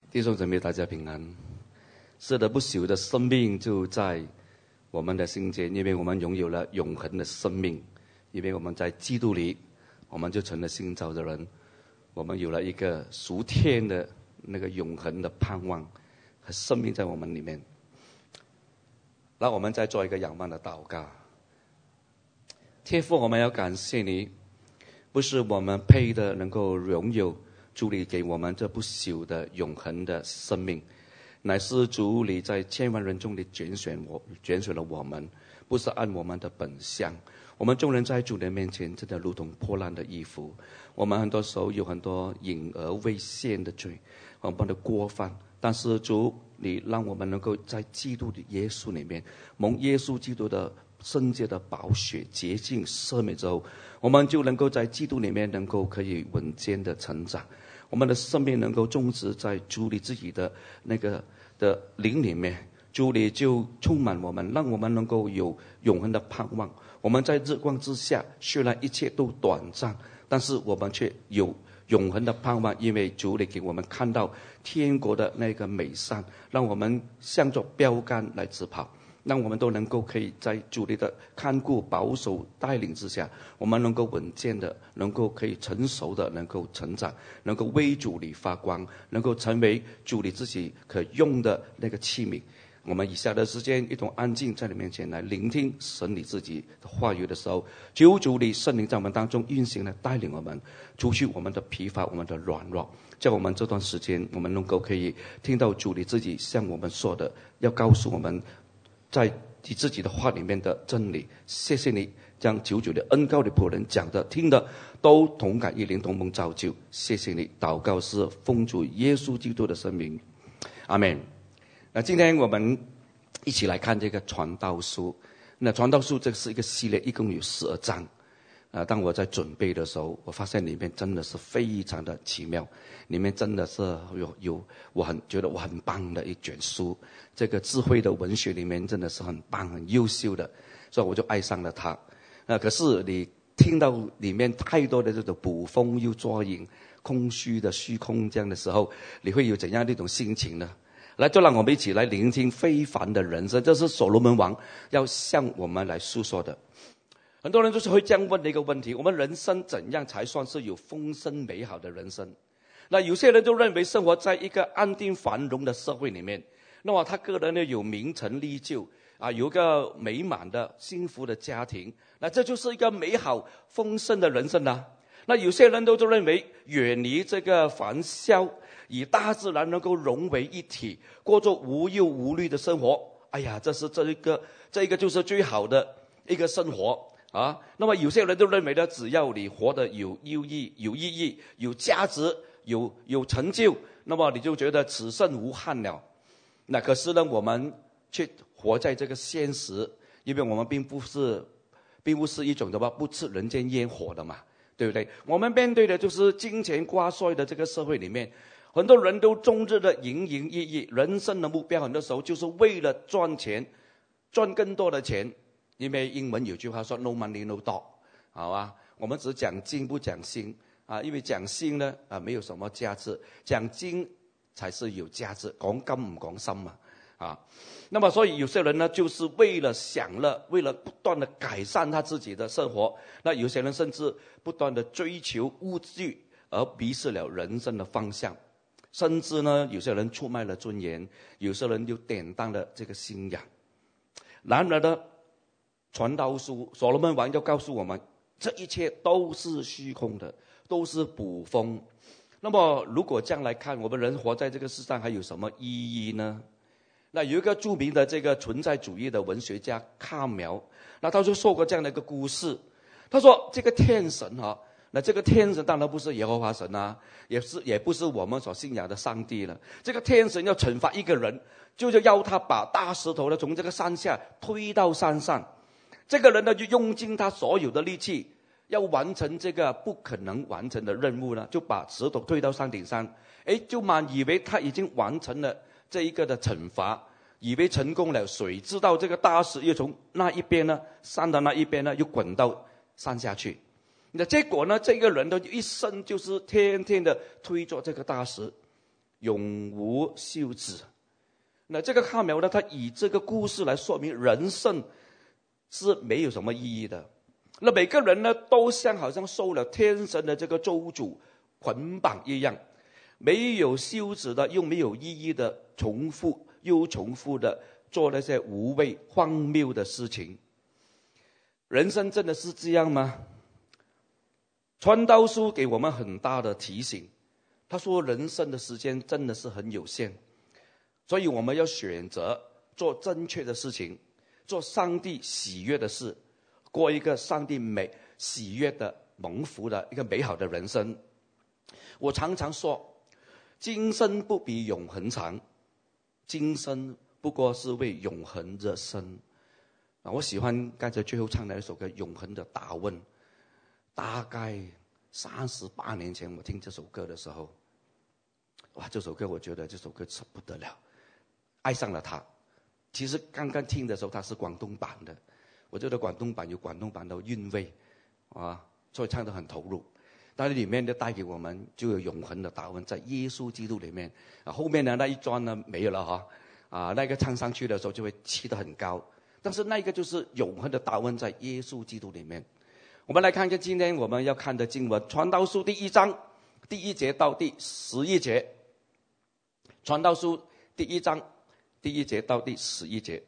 弟兄姊妹，大家平安。是的，不朽的生命就在我们的心间，因为我们拥有了永恒的生命，因为我们在基督里，我们就成了新造的人，我们有了一个属天的那个永恒的盼望和生命在我们里面。那我们再做一个仰望的祷告。天父，我们要感谢你，不是我们配的能够拥有主你给我们这不朽的永恒的生命，乃是主你在千万人中的拣选了我们，不是按我们的本相。我们众人在主的面前真的如同破烂的衣服，我们很多时候有很多隐而未现的罪，我们的过犯，但是主你让我们能够在基督的耶稣里面，蒙耶稣基督的圣洁的宝血洁净赦免之后，我们就能够在基督里面能够可以稳健的成长，我们的生命能够种植在主你自己的那个的灵里面，主你就充满我们，让我们能够有永恒的盼望。我们在日光之下，虽然一切都短暂，但是我们却有永恒的盼望，因为主你给我们看到天国的那个美善，让我们向着标杆来直跑，让我们都能够可以在主你的看顾保守带领之下，我们能够稳健的，能够可以成熟的，能够成长，能够为主你发光，能够成为主你自己可用的那个器皿。我们以下的时间一同安静在你面前来聆听神你自己的话语的时候，求主你圣灵在我们当中运行来带领我们，除去我们的疲乏，我们的软弱，在我们这段时间我们能够可以听到主你自己向我们说的，要告诉我们在你自己的话里面的真理。谢谢你将久久的恩膏的仆人讲的听的都同感一灵，同蒙造就。谢谢你，祷告是奉主耶稣基督的圣名，阿们。那今天我们一起来看这个传道书。那传道书这是一个系列，一共有12章。当我在准备的时候，我发现里面真的是非常的奇妙，里面真的是有我觉得我很棒的一卷书。这个智慧的文学里面真的是很棒很优秀的，所以我就爱上了它。可是你听到里面太多的这种捕风又捉影、空虚的虚空这样的时候，你会有怎样的一种心情呢？来，就让我们一起来聆听非凡的人生，这是所罗门王要向我们来诉说的。很多人就是会这样问的一个问题：我们人生怎样才算是有丰盛美好的人生？那有些人就认为生活在一个安定繁荣的社会里面，那么他个人呢有名成利就有一个美满的幸福的家庭，那这就是一个美好丰盛的人生啊。那有些人都认为远离这个烦嚣，与大自然能够融为一体，过着无忧无虑的生活。哎呀，这一个就是最好的一个生活啊。那么有些人都认为呢，只要你活得有意义、有价值、有成就，那么你就觉得此生无憾了。那可是呢，我们却活在这个现实，因为我们并不是一种不吃人间烟火的嘛，对不对？我们面对的就是金钱挂帅的这个社会里面，很多人都终日的营营役役，人生的目标很多时候就是为了赚钱，赚更多的钱。因为英文有句话说 no money no dog， 好吧？我们只讲金不讲心因为讲心呢没有什么价值，讲金才是有价值，讲金唔讲心嘛那么所以有些人呢就是为了享乐，为了不断的改善他自己的生活，那有些人甚至不断的追求物质，而迷失了人生的方向。甚至呢有些人出卖了尊严，有些人就典当了这个信仰。然而呢，传道书所罗门王要告诉我们，这一切都是虚空的，都是捕风。那么如果这样来看，我们人活在这个世上还有什么意义呢？那有一个著名的这个存在主义的文学家卡苗，那他就说过这样的一个故事。他说这个天神那这个天神当然不是耶和华神也不是我们所信仰的上帝了。这个天神要惩罚一个人，就是要他把大石头呢从这个山下推到山上。这个人呢就用尽他所有的力气，要完成这个不可能完成的任务呢，就把石头推到山顶上。就满以为他已经完成了这一个的惩罚，以为成功了。谁知道这个大石又从那一边呢，山的那一边呢，又滚到山下去。那结果呢，这个人的一生就是天天的推着这个大石， 永无休止。那这个卡缪呢，他以这个故事来说明人生是没有什么意义的。那每个人呢，都像好像受了天神的这个咒诅捆绑一样，没有休止的，又没有意义的，重复又重复的做那些无谓荒谬的事情。人生真的是这样吗？传道书给我们很大的提醒，他说人生的时间真的是很有限，所以我们要选择做正确的事情，做上帝喜悦的事，过一个上帝喜悦的蒙福的一个美好的人生。我常常说，今生不比永恒长，今生不过是为永恒热身。我喜欢刚才最后唱的那首歌《永恒的答问》。大概38年前我听这首歌的时候，哇，这首歌我觉得这首歌不得了，爱上了它。其实刚刚听的时候它是广东版的，我觉得广东版有广东版的韵味啊，所以唱得很投入。但是里面就带给我们就有永恒的答问，在耶稣基督里面。后面的那一段呢没有了那个唱上去的时候就会起得很高。但是那个就是永恒的答问，在耶稣基督里面。我们来看看今天我们要看的经文，传道书第1章第1节到第11节。传道书第1章第1节到第11节。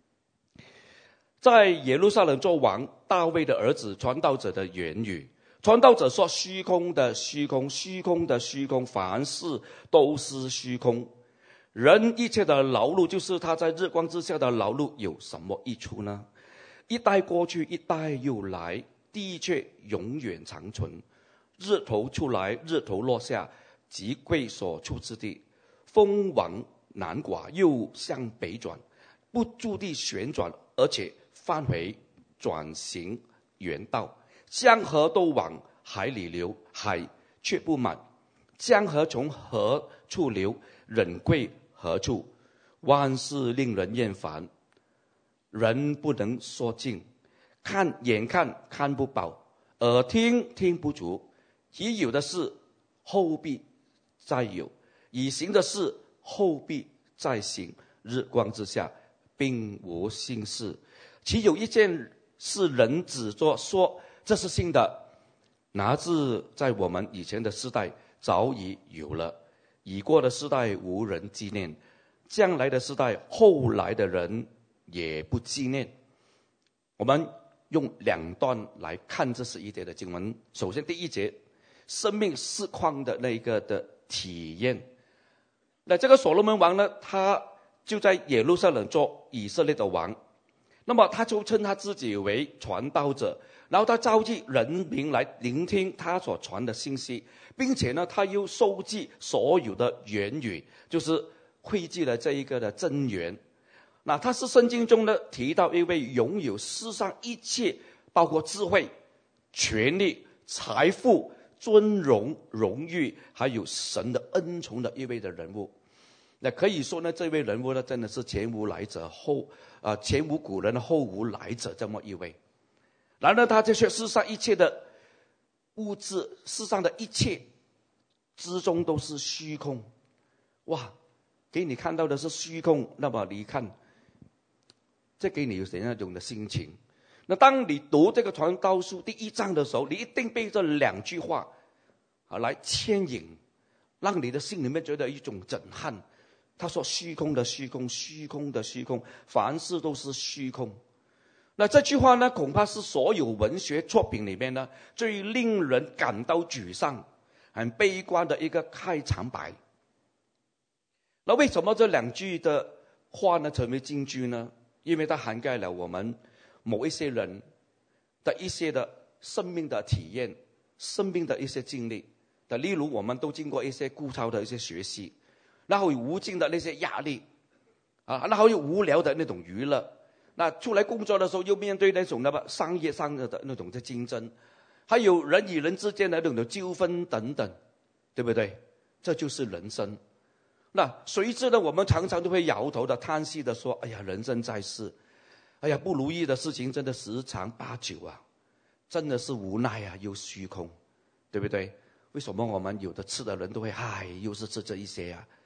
在耶路撒冷做王，大卫的儿子传道者的言语。传道者说，虚空的虚空，虚空的虚空，凡事都是虚空。人一切的劳碌，就是他在日光之下的劳碌，有什么益处呢？一代过去，一代又来，地却永远长存。日头出来，日头落下，即归所处之地。风往南刮，又向北转，不住地旋转，而且返回，转行原道。江河都往海里流，海却不满。江河从何处流，人归何处？万事令人厌烦，人不能说尽。眼看看不饱，耳听听不足。已有的事后必再有，已行的事后必再行。日光之下并无新事，岂有一件事人只说这是新的？哪知在我们以前的世代早已有了，已过的世代无人纪念，将来的世代后来的人也不纪念。我们用2段来看这11节的经文。首先第1节，生命实况的那个的体验。那这个所罗门王呢，他就在耶路撒冷做以色列的王，那么他就称他自己为传道者，然后他召集人民来聆听他所传的信息，并且呢，他又收集所有的言语，就是汇集了这一个的真言。那他是圣经中呢提到一位拥有世上一切，包括智慧、权力、财富、尊荣、荣誉，还有神的恩宠的一位的人物。那可以说呢，这位人物呢，真的是前无来者前无古人后无来者这么一位。然而他这些世上一切的物质，世上的一切之中都是虚空。哇，给你看到的是虚空，那么你看这给你有怎样一种的心情？那当你读这个传道书第1章的时候，你一定被这2句话来牵引，让你的心里面觉得一种震撼。他说虚空的虚空，虚空的虚空，凡事都是虚空。那这句话呢，恐怕是所有文学作品里面呢最令人感到沮丧、很悲观的一个开场白。那为什么这2句的话呢成为金句呢？因为它涵盖了我们某一些人的一些的生命的体验、生命的一些经历。例如我们都经过一些枯燥的一些学习，然后有无尽的那些压力然后有无聊的那种娱乐，那出来工作的时候又面对那种商业上的那种的竞争，还有人与人之间的那种纠纷等等，对不对？这就是人生。那随之呢，我们常常都会摇头的叹息的说，哎呀，人生在世，哎呀，不如意的事情真的十常八九真的是无奈又虚空，对不对？为什么我们有的吃的人都会又是吃这一些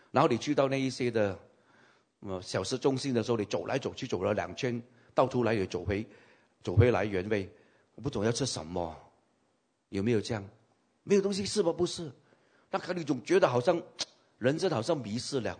然后你去到那一些的小市中心的时候，你走来走去走了2圈，到头来也走回来原位，我不懂要吃什么，有没有这样？没有东西吃吗？不是，那可你总觉得好像人生好像迷失了。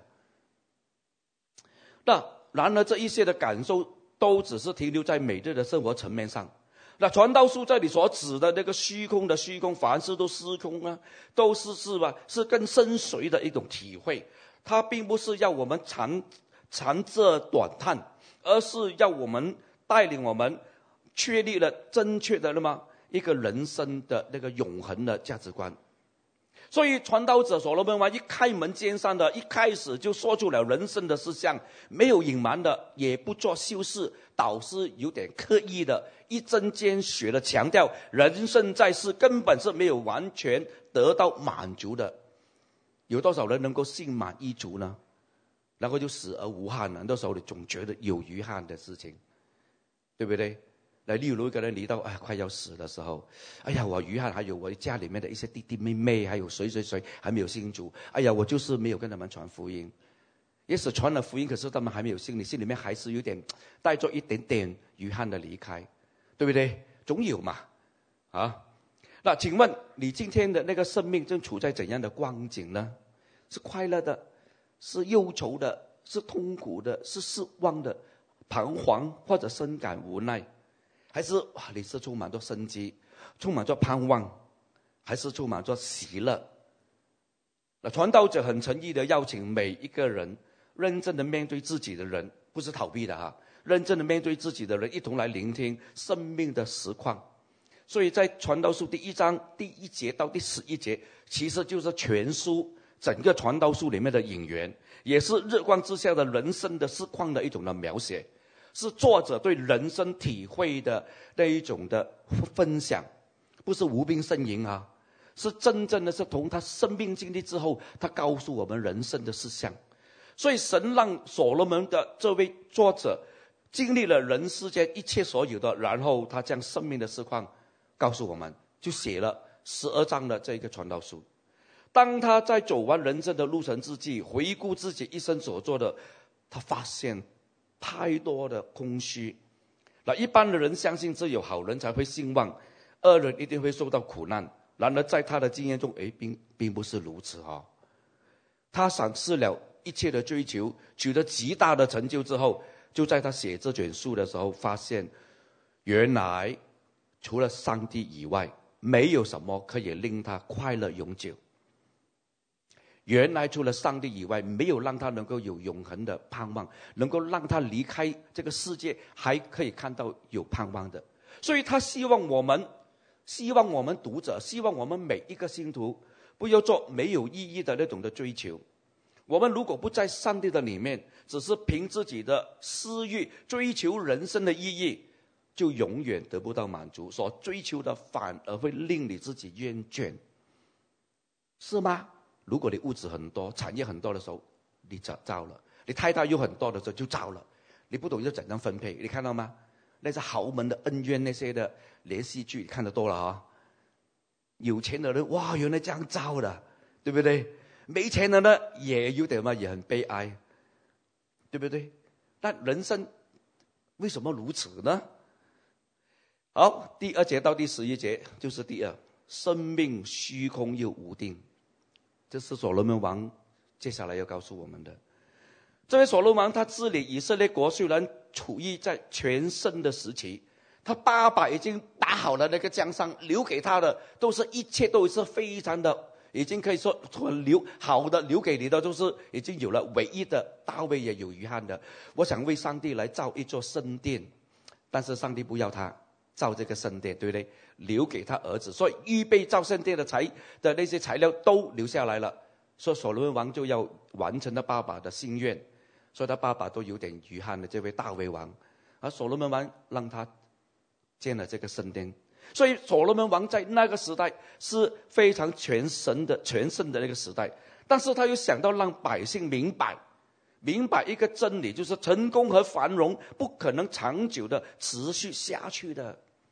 那然而这一些的感受都只是停留在每日的生活层面上。那传道书这里所指的那个虚空的虚空，凡事都虚空啊，都是吧，是更深邃的一种体会。它并不是要我们长这短叹，而是要我们带领我们确立了正确的那么一个人生的那个永恒的价值观。所以传道者所罗门王一开门见山的，一开始就说出了人生的事项，没有隐瞒的，也不做修饰，导师有点刻意的一针见血的强调，人生在世根本是没有完全得到满足的。有多少人能够心满意足呢？然后就死而无憾了。很多时候你总觉得有遗憾的事情，对不对？例如一个人离到快要死的时候，哎呀，我遗憾还有我家里面的一些弟弟妹妹，还有谁还没有信主，哎呀，我就是没有跟他们传福音。也许传了福音，可是他们还没有信，你心里面还是有点带着一点点遗憾的离开，对不对？总有嘛，那请问你今天的那个生命正处在怎样的光景呢？是快乐的，是忧愁的，是痛苦的，是失望的，彷徨或者深感无奈，还是你是充满着生机，充满着盼望，还是充满着喜乐？那传道者很诚意的邀请每一个人认真的面对自己的人，不是逃避的认真的面对自己的人，一同来聆听生命的实况。所以在传道书第1章第1节到第11节，其实就是全书整个传道书里面的引言，也是日光之下的人生的实况的一种的描写，是作者对人生体会的那一种的分享，不是无病呻吟是真正的是从他生命经历之后，他告诉我们人生的事项。所以神让所罗门的这位作者经历了人世间一切所有的，然后他将生命的实况告诉我们，就写了12章的这个传道书。当他在走完人生的路程之际，回顾自己一生所做的，他发现太多的空虚。那一般的人相信只有好人才会兴旺，恶人一定会受到苦难。然而在他的经验中，并不是如此他审视了一切的追求，取得极大的成就之后，就在他写这卷书的时候发现，原来除了上帝以外，没有什么可以令他快乐永久。原来除了上帝以外，没有让他能够有永恒的盼望，能够让他离开这个世界还可以看到有盼望的。所以他希望我们读者，希望我们每一个信徒不要做没有意义的那种的追求。我们如果不在上帝的里面，只是凭自己的私欲追求人生的意义，就永远得不到满足，所追求的反而会令你自己厌倦，是吗？如果你物质很多，产业很多的时候，你糟了；你太太有很多的时候就糟了。你不懂要怎样分配，你看到吗？那些豪门的恩怨，那些的连续剧，你看得多了有钱的人哇，原来这样糟的，对不对？没钱的呢，也有点也很悲哀，对不对？那人生为什么如此呢？好，第2节到第11节就是第2，生命虚空又无定。这是所罗门王接下来要告诉我们的。这位所罗门王他治理以色列国，虽然处于在全盛的时期，他爸爸已经打好了那个江山，留给他的一切都是非常的，已经可以说好的留给你的，就是已经有了。唯一的大卫也有遗憾的，我想为上帝来造一座圣殿，但是上帝不要他造这个圣殿，对不对？留给他儿子，所以预备造圣殿的那些材料都留下来了。所以所罗门王就要完成他爸爸的心愿，所以他爸爸都有点遗憾的这位大卫王，而所罗门王让他建了这个圣殿。所以所罗门王在那个时代是非常全盛的那个时代，但是他又想到让百姓明白一个真理，就是成功和繁荣不可能长久的持续下去的。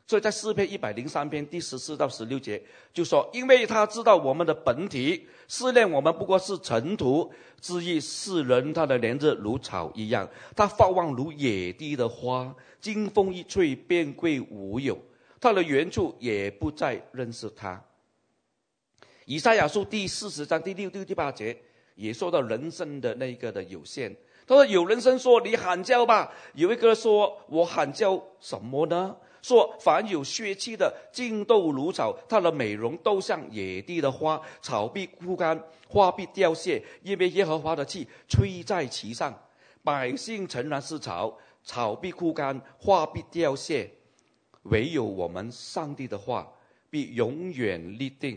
所以在诗篇103篇第14到16节就说，因为他知道我们的本体，试炼我们不过是尘土，至于世人，他的年日如草一样，他发旺如野地的花，经风一吹便归无有，他的原处也不再认识他。以赛亚书第40章第6、第8节也说到人生的那个的有限。他说，有人声说你喊叫吧，有一个说我喊叫什么呢？说凡有血气的尽都如草，它的美容都像野地的花，草必枯干，花必凋谢，因为耶和华的气吹在其上。百姓诚然是草，草必枯干，花必凋谢，唯有我们上帝的话必永远立定。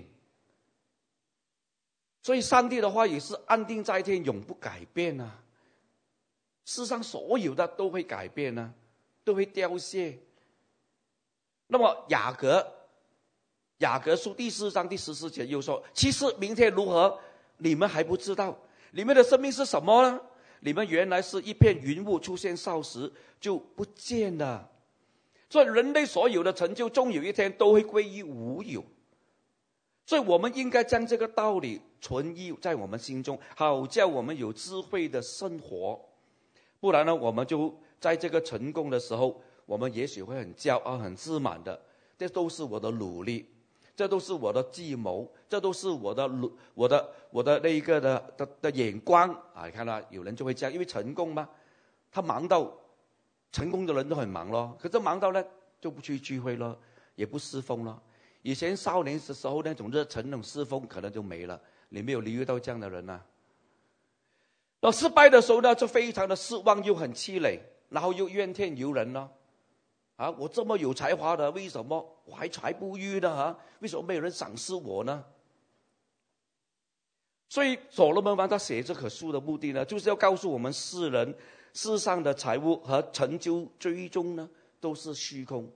所以上帝的话也是安定在天，永不改变啊。世上所有的都会改变啊，都会凋谢。那么雅各书第4章第14节又说，其实明天如何你们还不知道，你们的生命是什么呢？你们原来是一片云雾，出现少时就不见了。所以人类所有的成就终有一天都会归于无有。所以我们应该将这个道理存于在我们心中，好叫我们有智慧的生活。不然呢，我们就在这个成功的时候，我们也许会很骄傲很自满的，这都是我的努力，这都是我的计谋，这都是我的那一个的眼光啊！你看到有人就会这样，因为成功嘛，他忙到成功的人都很忙咯，可是忙到呢就不去聚会了，也不侍奉了。以前少年的时候那种热忱那种侍奉可能就没了，你没有留意到这样的人啊。到失败的时候呢，就非常的失望又很气馁，然后又怨天尤人了。啊，我这么有才华的，为什么我还才不遇呢？为什么没有人赏识我呢？所以所罗门王他写这棵书的目的呢，就是要告诉我们世人，世上的财物和成就最终呢都是虚空，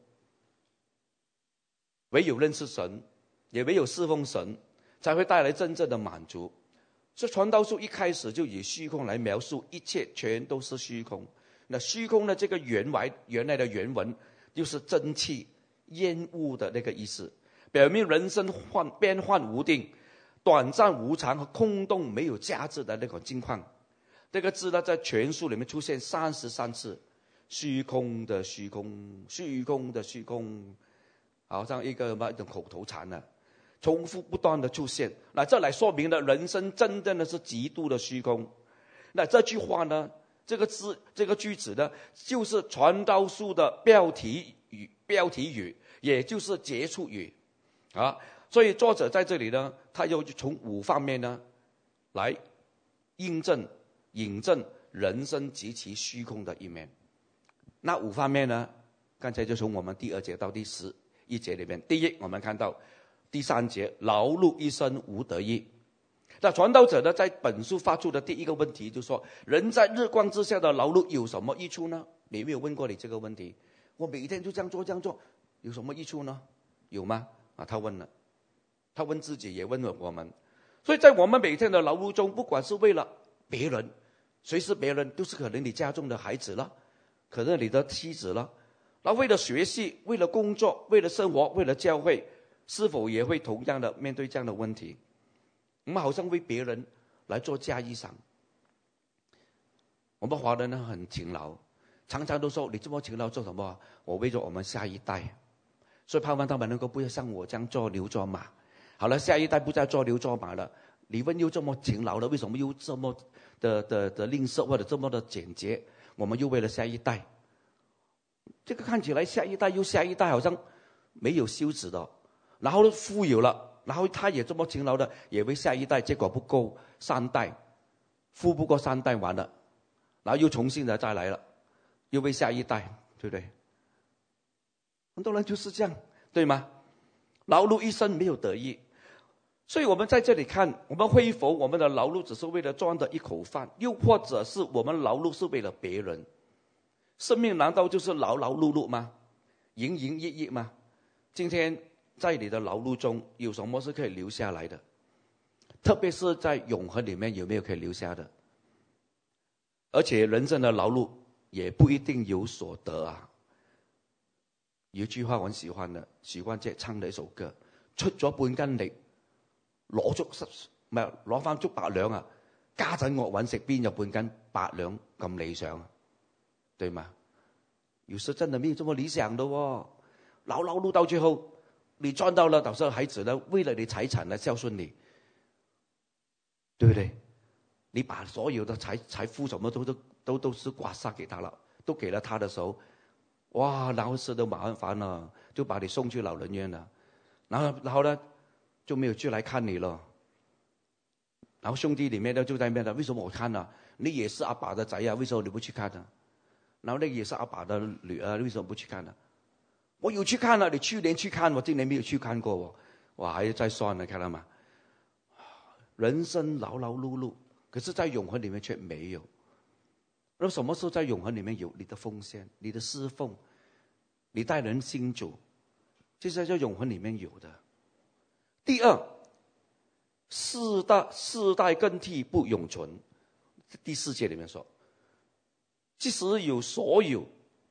唯有认识神，也唯有侍奉神，才会带来真正的满足。所以传道书一开始就以虚空来描述一切，全都是虚空。那虚空的这个原来的原文就是真气烟雾的那个意思，表明人生变幻无定，短暂无常和空洞没有价值的那种境况。这个字呢，在全书里面出现33次，虚空的虚空，虚空的虚空，好像一种口头禅呢，重复不断的出现。那这来说明了人生真正的是极度的虚空。那这句话呢，这个句子呢，就是传道书的标题语，也就是结束语啊。所以作者在这里呢，他又从5方面呢来印证引证人生极其虚空的一面。那5方面呢，刚才就从我们第2节到第11节里面，第一我们看到第3节，劳碌一生无得益。那传道者呢，在本书发出的第一个问题就是说，人在日光之下的劳碌有什么益处呢？你有没有问过你这个问题？我每天就这样做，有什么益处呢？有吗？啊，他问了，他问自己，也问了我们。所以在我们每天的劳碌中，不管是为了别人，谁是别人，都是可能你家中的孩子了，可能你的妻子了，那为了学习，为了工作，为了生活，为了教会，是否也会同样的面对这样的问题？我们好像为别人来做嫁衣裳。我们华人呢很勤劳，常常都说你这么勤劳做什么？我为了我们下一代，所以盼望他们能够不要像我这样做牛做马。好了，下一代不再做牛做马了，你们又这么勤劳了，为什么又这么的吝啬或者这么的简洁？我们又为了下一代，这个看起来下一代又下一代，好像没有休止的，然后富有了。然后他也这么勤劳的，也为下一代，结果不够3代，富不过3代完了，然后又重新的再来了，又为下一代，对不对？很多人就是这样，对吗？劳碌一生没有得益。所以我们在这里看，我们会否我们的劳碌只是为了赚的一口饭，又或者是我们劳碌是为了别人？生命难道就是劳劳碌碌吗？营营役役吗？今天在你的劳碌中有什么是可以留下来的？特别是在永恒里面有没有可以留下的？而且人生的劳碌也不一定有所得啊。 有一句話我很喜歡的，許冠傑唱的一首歌，出咗半斤力，攞翻足8兩啊！家陣我揾食邊有半斤8兩咁理想啊？對嗎？有時真的沒有這麼理想的哦。勞勞碌到最後，你賺到了，到時候孩子呢，為了你財產來孝順你，對不對？你把所有的財富什麼都是刮痧給他了，都給了他的時候，哇，然後吃得麻煩了，就把你送去老人院了，然後呢就沒有去來看你了。然後兄弟裡面呢就在那邊的，為什麼我看啊？你也是阿爸的仔啊，為什麼你不去看呢？然後那個也是阿爸的女兒，為什麼不去看呢？我有去看了，你去年去看，我今年沒有去看過我，我還在算呢，看到嗎？人生勞勞碌碌，可是在永恆裡面卻沒有。那什麼時候在永恆裡面有？你的奉獻，你的侍奉，你帶人信主，這是在永恆裡面有的。第二，世代更替不永存。第4節裡面說，即使有所有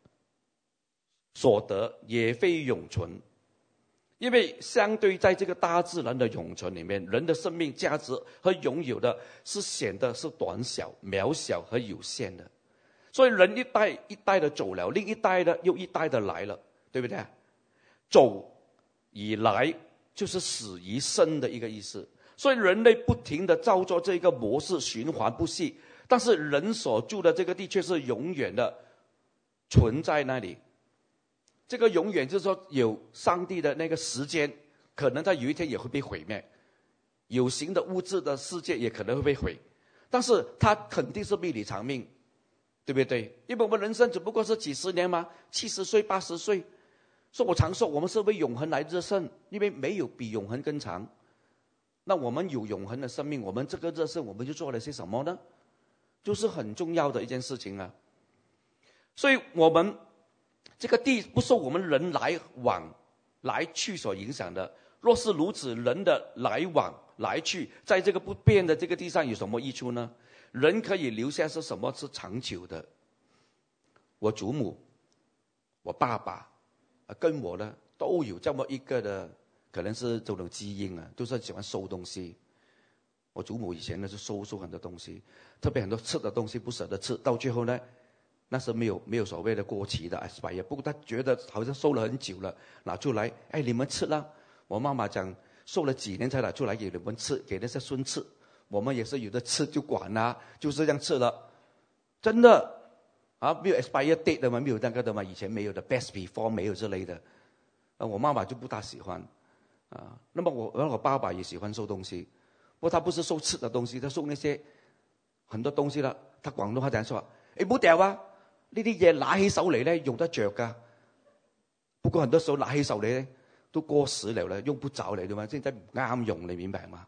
所得，也非永存。因為相對在這個大自然的永存裡面，人的生命價值和擁有的是顯得是短小、渺小和有限的。所以人一代一代的走了，另一代的又一代的來了，對不對？走以來就是死於生的一個意思。所以人類不停地照做這個模式循環不息，但是人所住的這個地卻是永遠的存在那裡。這個永遠就是說有上帝的那個時間，可能它有一天也會被毀滅，有形的物質的世界也可能會被毀，但是它肯定是命裡長命，對不對？因為我們人生只不過是幾十年嘛，70歲80歲，所以我常說我們是為永恆來熱身，因為沒有比永恆更長。那我們有永恆的生命，我們這個熱身我們就做了些什麼呢？就是很重要的一件事情啊。所以我們這個地不受我們人來往來去所影響的。若是如此，人的來往來去在這個不變的這個地上有什麼益處呢？人可以留下是什麼是長久的？我祖母我爸爸跟我呢都有這麼一個的，可能是這種基因啊，都是喜歡收東西。我祖母以前呢是收很多東西，特別很多吃的東西不捨得吃，到最後呢那是沒有所謂的過期的 expiry， 不過他覺得好像收了很久了，拿出來，哎，你們吃啦。我媽媽講收了幾年才拿出來給你們吃，給那些孫吃。我們也是有的吃就管啦，就是這樣吃了。真的啊，沒有 expiry date 的嘛，沒有那個的嘛，以前沒有的 best before 沒有之類的。我媽媽就不大喜歡啊。那麼我爸爸也喜歡收東西，不過他不是收吃的東西，他收那些很多東西啦。他廣東話講說，誒，唔好掉啊！呢啲嘢拿起手嚟咧用得着噶，不過很多時候拿起手嚟咧都過時了咧，用不着嚟，對嗎？現在唔啱用，你明白嗎？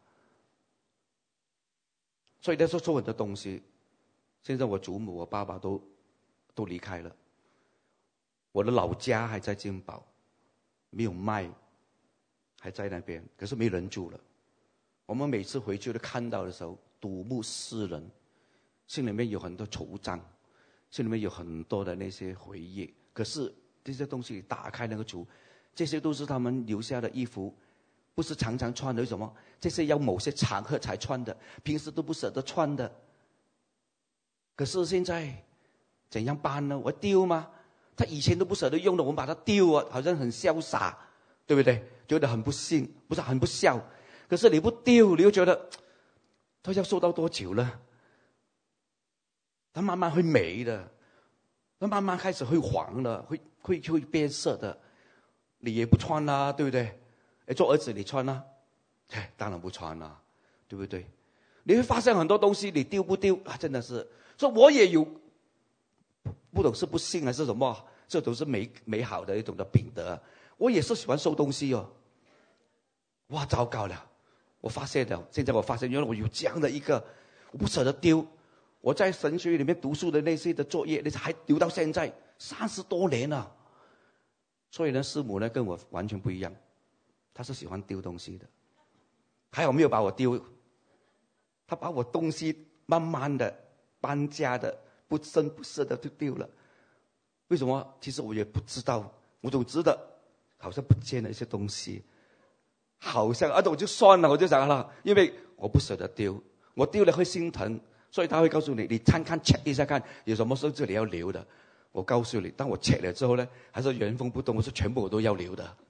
所以咧收很多東西。現在我祖母、我爸爸都離開了，我的老家還在金寶，沒有賣，還在那邊，可是沒人住了。我們每次回去都看到的時候，睹物思人，心裡面有很多惆悵。心裡面有很多的那些回憶，可是這些東西打開那個櫥，這些都是他們留下的衣服，不是常常穿的。為什麼？這些要某些場合才穿的，平時都不捨得穿的。可是現在怎樣辦呢？我丟嗎？他以前都不捨得用的，我們把它丟啊，好像很瀟灑，對不對？覺得很不幸，不是很不孝。可是你不丟，你又覺得他要收到多久呢？它慢慢會沒的，它慢慢開始會黃了，會變色的，你也不穿啦，對不對？做兒子你穿啦，當然不穿啦，對不對？你會發現很多東西你丟不丟啊？真的是，所以我也有，不懂是不幸還是什麼，這都是美好的一種的品德。我也是喜歡收東西哦。哇，糟糕了，我發現了，現在我發現原來我有這樣的一個，我不捨得丟。我在神學裡面讀書的那些的作業，你還留到現在30多年了。所以呢，師母呢跟我完全不一樣，她是喜歡丟東西的。還好沒有把我丟，她把我東西慢慢的搬家的，不聲不色的就丟了。為什麼？其實我也不知道我总觉得好像不见了一些东西，好像我就算了，我就想了，因为我不舍得丢，我丢了会心疼，所以他会告诉你，你看 check 一下看有什么数字你要留的。我告诉你，当我 check 了之后呢，还是原封不动，我说全部我都要留的。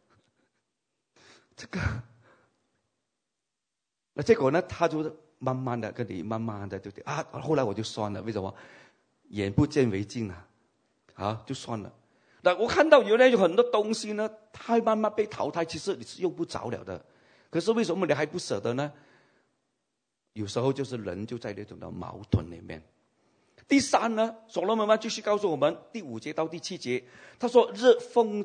这个，那结果呢，他就慢慢的跟你慢慢的后来我就算了，为什么？眼不见为净就算了。那我看到原来有很多东西呢，它慢慢被淘汰，其实你是用不着了的。可是为什么你还不舍得呢？有时候就是人就在那种的矛盾里面。第三呢，所罗门王继续告诉我们，第5节到第7节，他说日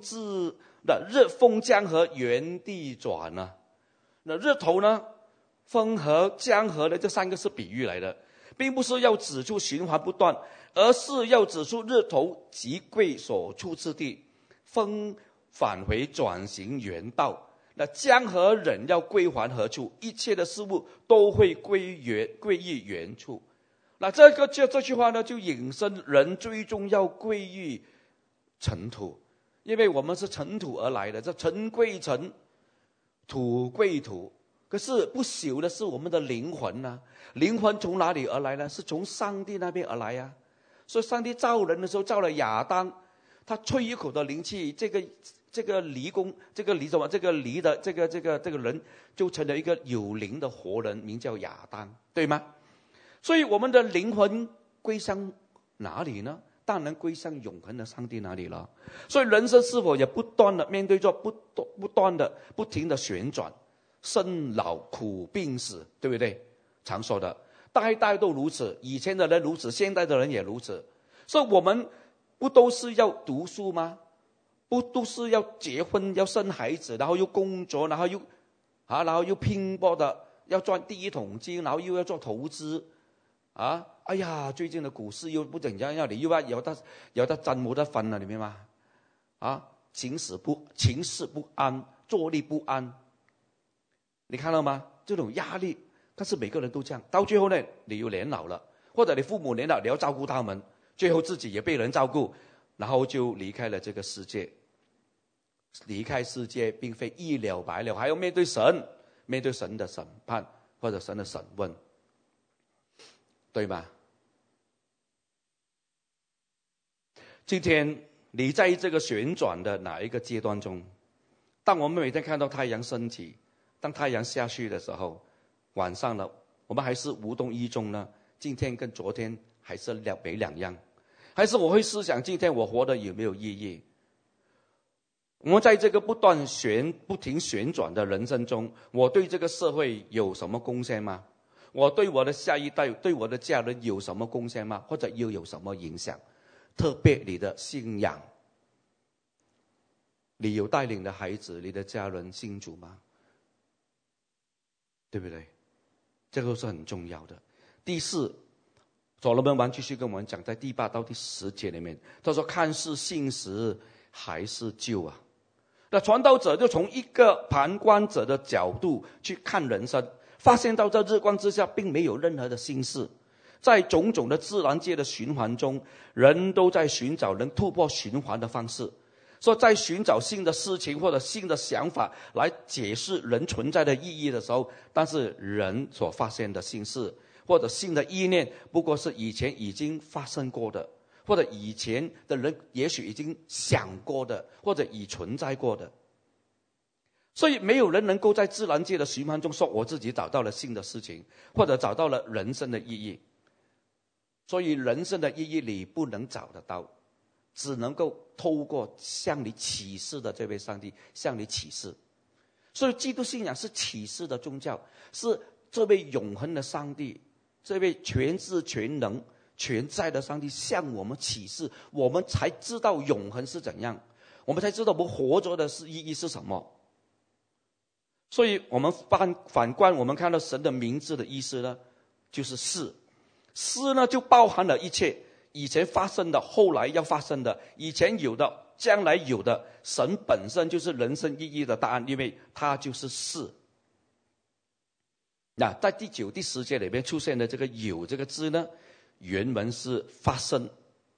风江河原地转啊。那日头呢，风和江河的这3个是比喻来的，并不是要指出循环不断，而是要指出日头即归所处之地，风返回转型原道，那江河仍要归还何处？一切的事物都会归于原处。那这句话呢，就引申人最终要归于尘土，因为我们是尘土而来的，这尘归尘，土归土。可是不朽的是我们的灵魂啊，灵魂从哪里而来呢？是从上帝那边而来啊。所以上帝造人的时候造了亚当，他吹一口的灵气，这个离的这个人就成了一个有灵的活人，名叫亚当，对吗？所以我们的灵魂归向哪里呢？当然归向永恒的上帝那里了。所以人生是否也不断的面对着不断的不停的旋转，生老苦病死，对不对？常说的代代都如此，以前的人如此，现代的人也如此。所以我们不都是要读书吗？不都是要结婚要生孩子，然后又工作，然后又拼搏的要赚第一桶金，然后又要做投资哎呀，最近的股市又不怎样，你又有得真冇得分了，你明白吗？情绪不安，坐立不安，你看到吗？这种压力，但是每个人都这样，到最后呢，你又年老了，或者你父母年老，你要照顾他们，最后自己也被人照顾，然后就离开了这个世界。离开世界并非一了百了，还要面对神的审判或者神的审问，对吧？今天你在这个旋转的哪一个阶段中？当我们每天看到太阳升起，当太阳下去的时候，晚上了，我们还是无动于衷呢？今天跟昨天还是没两样？还是我会思想今天我活得有没有意义？我们在这个不停旋转的人生中，我对这个社会有什么贡献吗？我对我的下一代，对我的家人有什么贡献吗？或者又有什么影响？特别你的信仰，你有带领的孩子，你的家人信主吗？对不对？这个是很重要的。第4，所罗门王继续跟我们讲，在第8到第10节里面，他说看是信实还是旧啊。那传道者就从一个旁观者的角度去看人生，发现到这日光之下并没有任何的新事，在种种的自然界的循环中，人都在寻找能突破循环的方式，说在寻找新的事情或者新的想法来解释人存在的意义的时候，但是人所发现的新事或者新的意念，不过是以前已经发生过的，或者以前的人也许已经想过的，或者已存在过的。所以没有人能够在自然界的循环中说我自己找到了新的事情，或者找到了人生的意义。所以人生的意义你不能找得到，只能够透过向你启示的这位上帝向你启示。所以基督信仰是启示的宗教，是这位永恒的上帝，这位全知全能全在的上帝向我们启示，我们才知道永恒是怎样，我们才知道我们活着的意义是什么。所以我们反观我们看到神的名字的意思呢，就是是呢就包含了一切以前发生的，后来要发生的，以前有的，将来有的。神本身就是人生意义的答案，因为它就是是。那在第9、第10节里面出现的这个有这个字呢，原文是发生，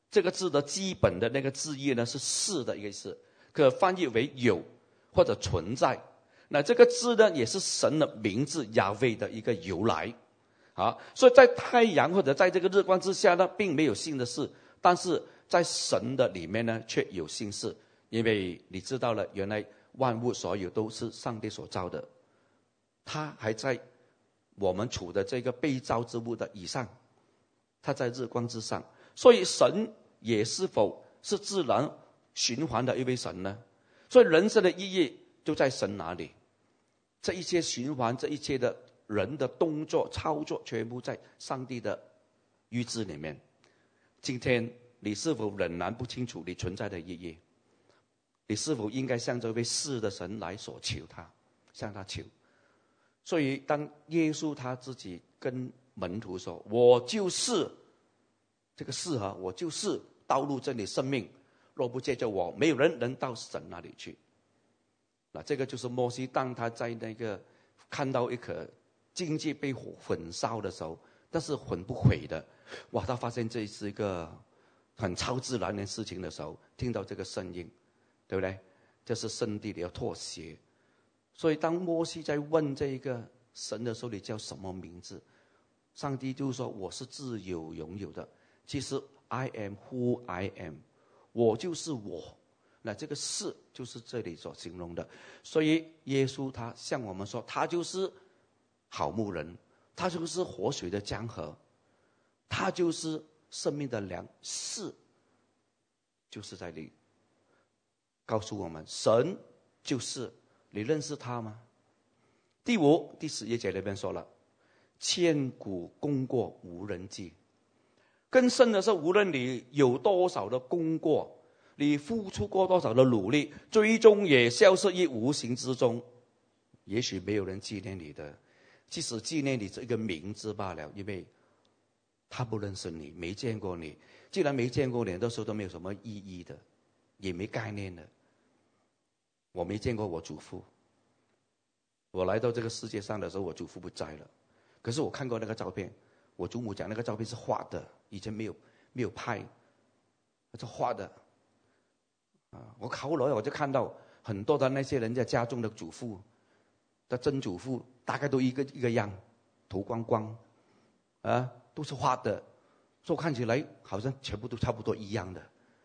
这个字的基本的那个字义呢是是的一个意思，可翻译为有或者存在。那这个字呢也是神的名字亚威的一个由来。所以在太阳或者在这个日光之下呢，并没有新的事，但是在神的里面呢却有新事。因为你知道了，原来万物所有都是上帝所造的，他还在我们处的这个被造之物的以上，他在日光之上。所以神也是否是自然循环的一位神呢？所以人生的意义就在神那里，这一切循环，这一切的人的动作操作，全部在上帝的预知里面。今天你是否仍然不清楚你存在的意义？你是否应该向这位是的神来所求他，向他求？所以当耶稣他自己跟门徒说，我就是这个是我就是道路真理生命，若不借着我，没有人能到神那里去。那这个就是摩西当他在那个看到一颗荆棘被火焚烧的时候，但是焚不毁的，哇，他发现这是一个很超自然的事情的时候，听到这个声音，对不对？这是圣地的要妥协。所以当摩西在问这个神的时候，你叫什么名字？上帝就说，我是自有永有的。其实 I am who I am， 我就是我。那这个是就是这里所形容的。所以耶稣他向我们说，他就是好牧人，他就是活水的江河，他就是生命的粮，是就是在这里告诉我们，神就是。你认识他吗？第5、第11节那边说了，千古功过无人记。更深的是，无论你有多少的功过，你付出过多少的努力，最终也消失于无形之中。也许没有人纪念你的，即使纪念你这个名字罢了，因为他不认识你，没见过你。既然没见过你，到时候都没有什么意义的，也没概念的。我没见过我祖父，我来到这个世界上的时候，我祖父不在了，可是我看过那个照片，我祖母讲那个照片是画的，以前没有拍，是画的。我后来我就看到很多的那些人在家中的祖父的曾祖父，大概都一个样，头光光，都是画的，所以看起来好像全部都差不多一样的。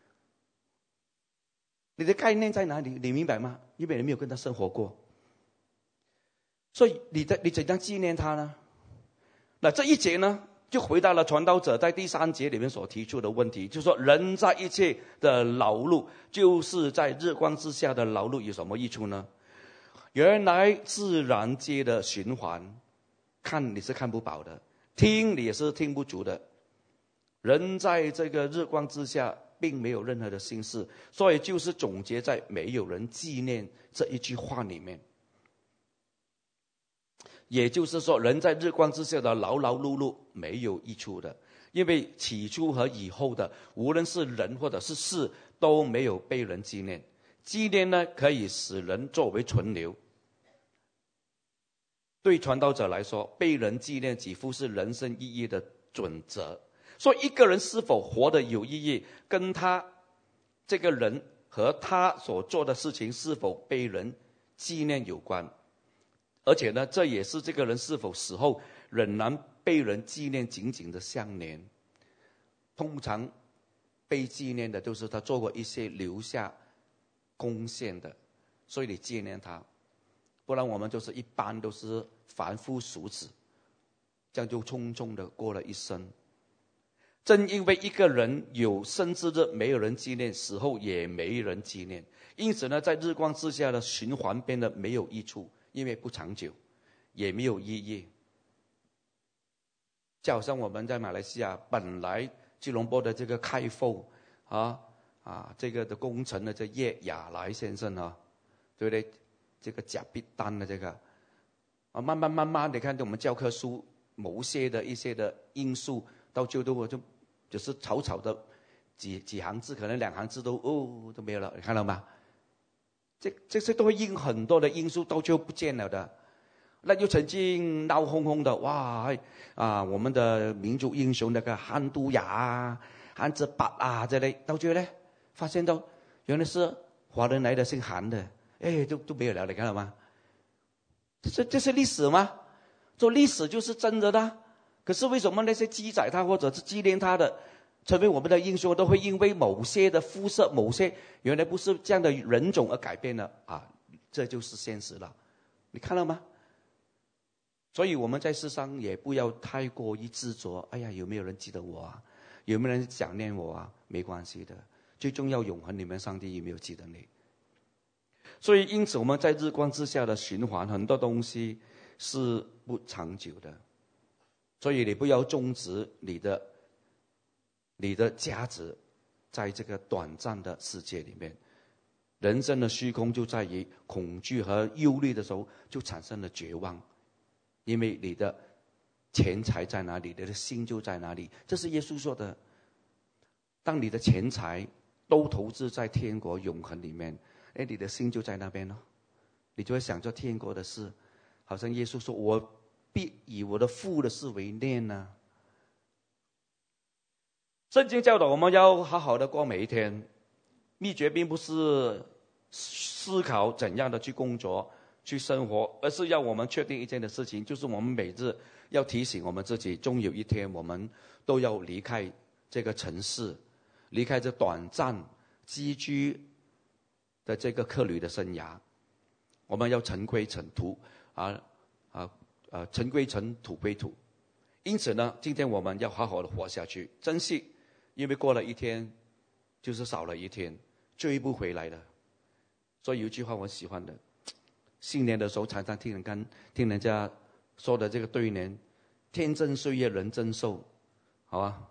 你的概念在哪里？你明白吗？因为你没有跟他生活过，所以你怎样纪念他呢？那这一节呢，就回答了传道者在第3节里面所提出的问题，就是说人在一切的劳碌，就是在日光之下的劳碌有什么益处呢？原来自然界的循环，看你是看不饱的，听你也是听不足的。人在这个日光之下并没有任何的心事，所以就是总结在没有人纪念这一句话里面。也就是说，人在日光之下的劳劳碌碌没有益处的，因为起初和以后的，无论是人或者是事，都没有被人纪念。纪念呢，可以使人作为存留。对传道者来说，被人纪念几乎是人生意义的准则。所以一个人是否活得有意义，跟他这个人和他所做的事情是否被人纪念有关。而且呢，这也是这个人是否死后仍然被人纪念紧紧的相连。通常被纪念的都是他做过一些留下贡献的，所以你纪念他。不然我们就是一般都是凡夫俗子，这样就匆匆的过了一生。正因为一个人有生之日没有人纪念，死后也没人纪念，因此呢，在日光之下的循环变得没有益处，因为不长久，也没有意义。就好像我们在马来西亚，本来吉隆坡的这个开埠这个的工程的这叶亚来先生对不对？这个甲必丹的这个慢慢，你看我们教科书某些的一些的因素，到最后就只是草草的几行字，可能2行字都没有了，你看到吗？这些都会因很多的因素到最后不见了的。那又曾经闹哄哄的，哇我们的民族英雄那个汉都雅韩子八啊这类，到最后呢，发现到原来是华人来的姓韩的，都没有了，你看到吗？这是历史吗？做历史就是真的的。可是为什么那些记载他或者是纪念他的，成为我们的英雄，都会因为某些的肤色、某些原来不是这样的人种而改变了啊？这就是现实了，你看到吗？所以我们在世上也不要太过于执着。哎呀，有没有人记得我啊？有没有人想念我啊？没关系的，最重要永恒里面，上帝有没有记得你？所以因此我们在日光之下的循环，很多东西是不长久的。所以你不要终止你的价值在这个短暂的世界里面。人生的虚空就在于恐惧和忧虑的时候，就产生了绝望。因为你的钱财在哪里，你的心就在哪里。这是耶稣说的。当你的钱财都投资在天国永恒里面，你的心就在那边了，你就会想着天国的事。好像耶稣说，我必以我的父的事为念啊。圣经教导我们要好好的过每一天，秘诀并不是思考怎样的去工作去生活，而是要我们确定一件的事情，就是我们每日要提醒我们自己，终有一天我们都要离开这个城市，离开这短暂寄居的这个客旅的生涯，我们要尘归尘土尘归尘，土归土。因此呢，今天我们要好好的活下去，珍惜，因为过了一天就是少了一天，追不回来的。所以有一句话我喜欢的，新年的时候常常听人家说的这个对联：天增岁月人增寿，好啊，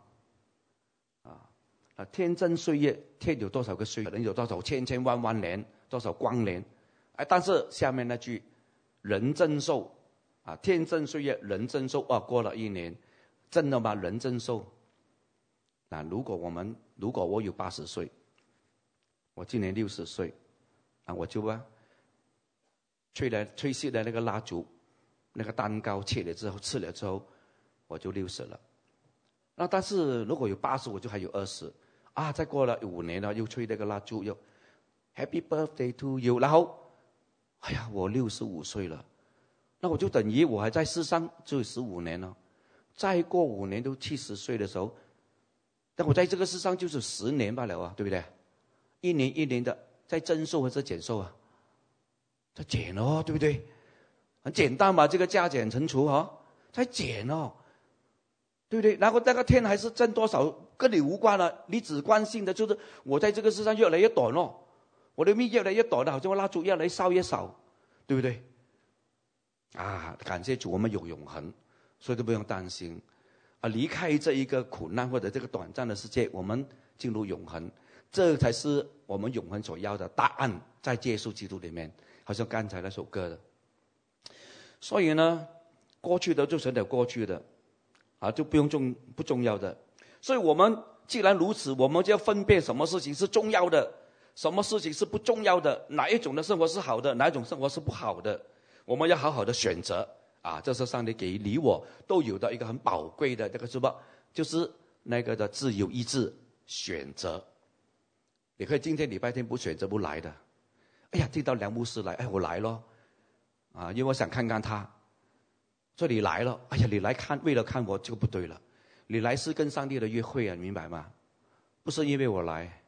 天增岁月，天有多少个岁，人有多少千千万万年，多少光年，但是下面那句人增寿天增岁月人增寿过了一年，真的吗？人增寿？那如果我有80岁，我今年60岁我就吹熄了那个蜡烛，那个蛋糕切了之后吃了之后，我就60了。那但是如果有80，我就还有20再过了5年了，又吹那个蜡烛，又 Happy Birthday to you， 然后我65岁了，那我就等于我还在世上只有15年了。再过5年都70岁的时候，但我在这个世上就是10年罢了对不对？一年一年的在增寿还是减寿在减对不对？很简单嘛，这个加减乘除在减对不对？然后那个天还是挣多少跟你无关了，你只关心的就是我在这个世上越来越短我的命越来越短了，好像蜡烛越来越烧越少，对不对？感谢主，我们有永恒，所以都不用担心离开这一个苦难或者这个短暂的世界，我们进入永恒，这才是我们永恒所要的答案，在耶稣基督里面，好像刚才那首歌的。所以呢，过去的就成了过去的就不重要的。所以我们既然如此，我们就要分辨什么事情是重要的，什么事情是不重要的，哪一种的生活是好的，哪一种生活是不好的，我们要好好的选择这是上帝给你我都有的一个很宝贵的这个什么，就是那个的自由意志选择。你可以今天礼拜天不选择不来的，听到梁牧师来，我来咯因为我想看看他，所以你来了，你来看为了看我就不对了，你来是跟上帝的约会你明白吗？不是因为我来。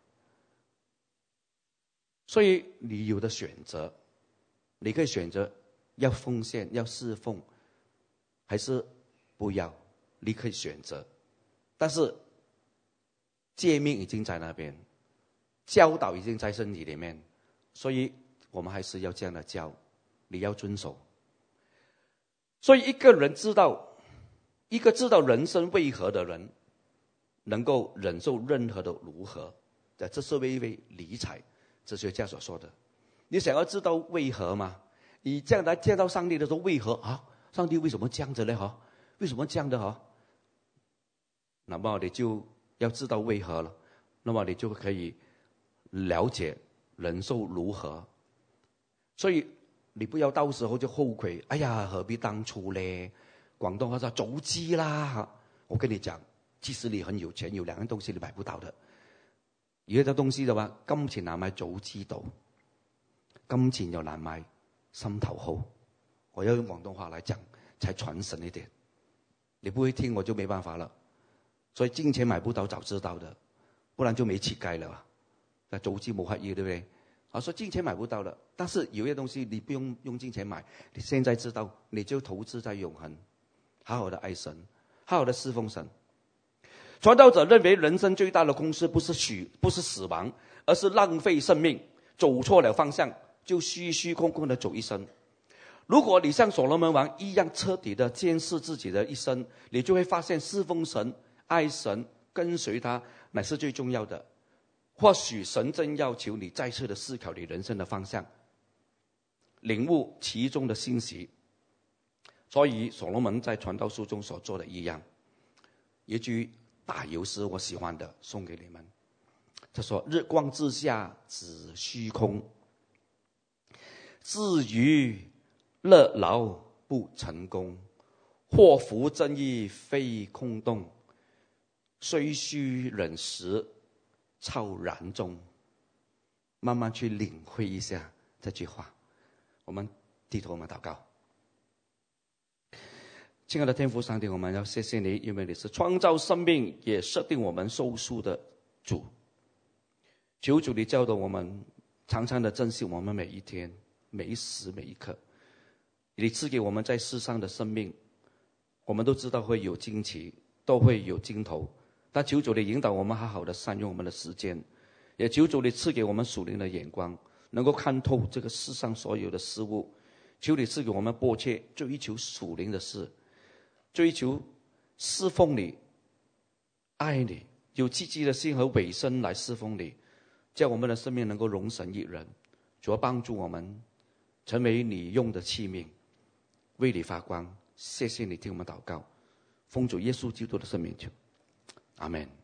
所以你有的选择，你可以选择要奉献要侍奉还是不要，你可以选择。但是诫命已经在那边，教导已经在身体里面，所以我们还是要这样的教，你要遵守。所以一个知道人生为何的人，能够忍受任何的如何，这是为理财哲学家所说的。你想要知道为何吗？你这样来见到上帝的时候，为何上帝为什么这样子呢？为什么这样的那么你就要知道为何了，那么你就可以了解忍受如何。所以你不要到时候就后悔，何必当初呢？广东话说早知啦。我跟你讲， 即使你很有钱，有2样东西你买不到的。有一樣東西的話，金錢難買早知道，金錢又難買心頭好。我要用廣東話來講，才傳神一點。你不會聽我就沒辦法了。所以金錢買不到早知道的，不然就沒乞丐了。那早知冇乞兒，對不對？所以金錢買不到了，但是有些東西你不用用金錢買，你現在知道，你就投資在永恆，好好的愛神，好好的侍奉神。傳道者認為人生最大的空失不是死亡，而是浪費生命，走錯了方向，就虛虛空空的走一生。如果你像所羅門王一樣徹底的監視自己的一生，你就會發現侍奉神、愛神、跟隨他乃是最重要的。或許神正要求你再次的思考你人生的方向，領悟其中的信息。所以所羅門在傳道書中所做的一樣，一句大有詩我喜歡的送給你們，他說：日光之下只虛空，至於樂勞不成功，禍福爭議非空洞，雖須忍時超然中。慢慢去領會一下這句話。我們低頭，我們禱告。親愛的天父上帝，我們要謝謝你，因為你是創造生命也設定我們壽數的主。求主你教導我們常常的珍惜我們每一天、每一時每一刻。你賜給我們在世上的生命，我們都知道會有驚奇，都會有盡頭，但求主你引導我們好好的善用我們的時間，也求主你賜給我們屬靈的眼光，能夠看透這個世上所有的事物。求你賜給我們迫切追求屬靈的事，追求侍奉你、愛你，有積極的心和委身來侍奉你，叫我們的生命能夠榮神益人。主要幫助我們成為你用的器皿，為你發光。謝謝你聽我們禱告，奉主耶穌基督的聖名求，阿們。